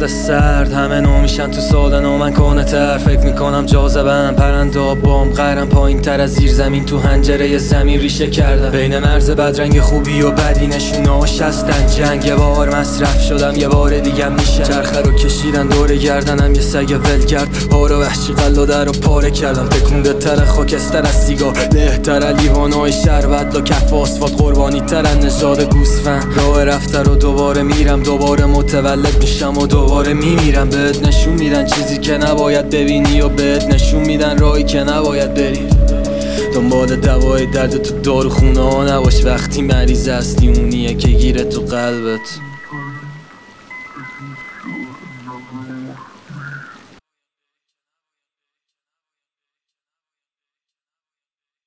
فصل سرد همه نو میشن تو سالن و من کنه تر. فکر میکنم جاذبم پرنده بام قرم پایین تر از زیر زمین تو حنجره زمین ریشه کردم. بین مرز بدرنگ خوبی و بدی نشوناش هستن جنگ. یه بار مصرف شدم یه بار دیگه میشه. چرخه رو کشیدن دور گردنم یه سگ ولگرد. هارو وحشی قلادر رو پاره کردم. تکونده تر خاکستر از سیگار لهتر لیوانای شربت. لا کف آسفالت قربانی ترن نژاد گوسفند. راه رفته رو دوباره میرم دوباره متولد میشم و دوباره میمیرم. بهت نشون میدن چیزی که نباید ببینی و بهت نشون میدن راهی که نباید بری. دنبال دوای درد تو داروخونه ها نباش. وقتی مریض هستی اونیه که گیره تو قلبت.